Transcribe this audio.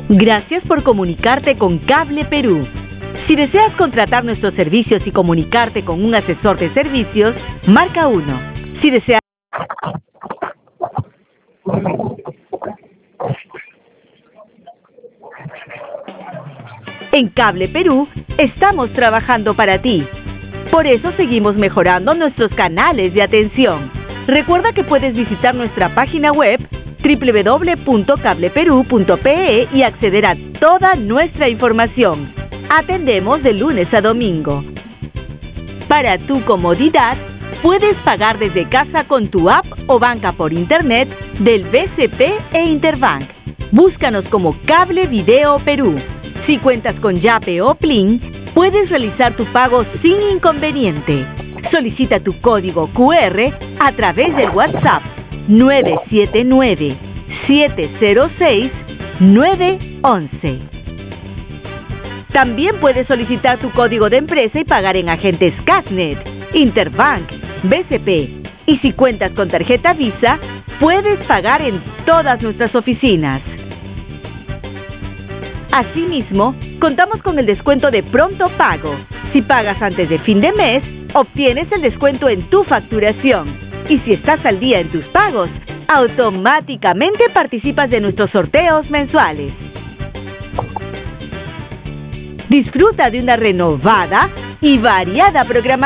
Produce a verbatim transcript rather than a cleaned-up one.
Gracias por comunicarte con Cable Perú. Si deseas contratar nuestros servicios y comunicarte con un asesor de servicios, marca uno. Si deseas... En Cable Perú estamos trabajando para ti. Por eso seguimos mejorando nuestros canales de atención. Recuerda que puedes visitar nuestra página web doble u doble u doble u punto cable perú punto pe e y acceder a toda nuestra información. Atendemos de lunes a domingo. Para tu comodidad, puedes pagar desde casa con tu app o banca por internet del B C P e Interbank. Búscanos como Cable Video Perú. Si cuentas con Yape o Plin, puedes realizar tu pago sin inconveniente. Solicita tu código cu erre a través del WhatsApp nueve siete nueve, siete cero seis, nueve once. También puedes solicitar tu código de empresa y pagar en agentes Casnet, Interbank, B C P. Y si cuentas con tarjeta Visa, puedes pagar en todas nuestras oficinas. Asimismo, contamos con el descuento de pronto pago. Si pagas antes de fin de mes, obtienes el descuento en tu facturación. Y si estás al día en tus pagos, automáticamente participas de nuestros sorteos mensuales. Disfruta de una renovada y variada programación.